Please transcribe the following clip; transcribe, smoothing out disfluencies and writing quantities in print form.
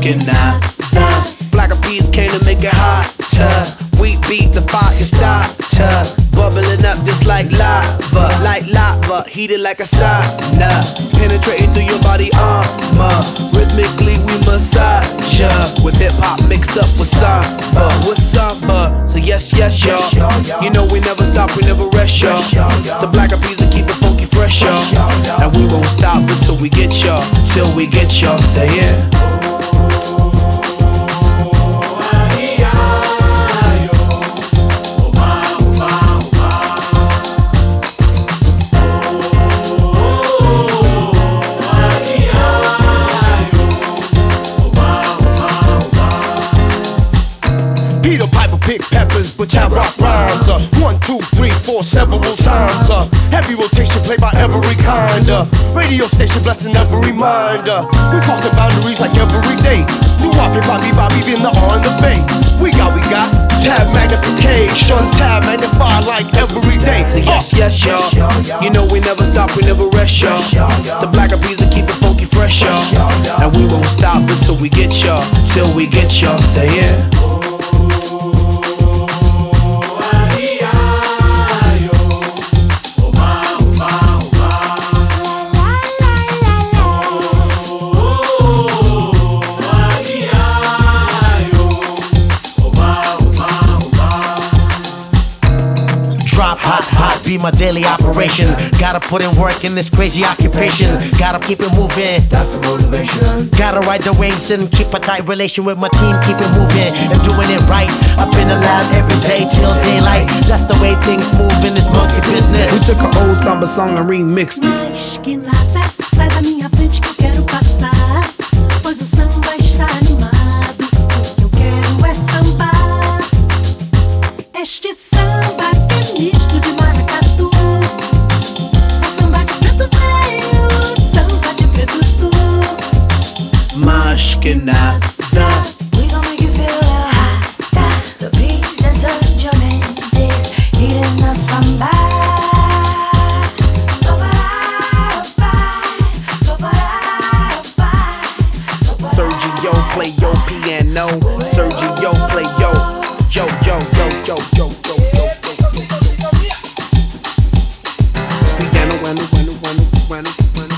que nada. Black Eyed Peas came to make it hotter. We beat the fire starter, bubbling up just like lava, heated like a sauna, penetrating through your body armor. Rhythmically we massage ya, with hip hop mixed up with samba, So yes, y'all. You know we never stop, we never rest, y'all. The Black Eyed Peas will keep it funky fresh, y'all. And we won't stop until we get y'all, till we get y'all. Say yeah. Peter Piper pick peppers, but I rock rhymes. 1, 2, 3, 4, several times. Heavy rotation played by every kind. Radio station blessing every mind. We crossing boundaries like every day. Do Bobby, been the on the bay. We got tab magnification, tab magnify like every day. So yes, y'all. You know we never stop, we never rest, y'all. The Black Eyed Peas will keep it funky fresh, y'all. And we won't stop until we get y'all, till we get y'all. Say yeah. Hot, be my daily operation. Gotta put in work in this crazy occupation. Gotta keep it moving, that's the motivation. Gotta ride the waves and keep a tight relation with my team. Keep it moving and doing it right. Up in the lab every day till daylight. That's the way things move in this monkey business. We took an old samba song and remixed it. Mas que nada, sai da minha frente que eu quero passar. Pois o samba está animado. O que eu quero é sambar. Este samba que é misto de maracatu. É samba de preto velho, samba de preto tu. Mas que nada. We gon' make you feel hot. The beats and Sergio Mendes heating up samba. Sergio play your piano. Sergio play yo. Piano,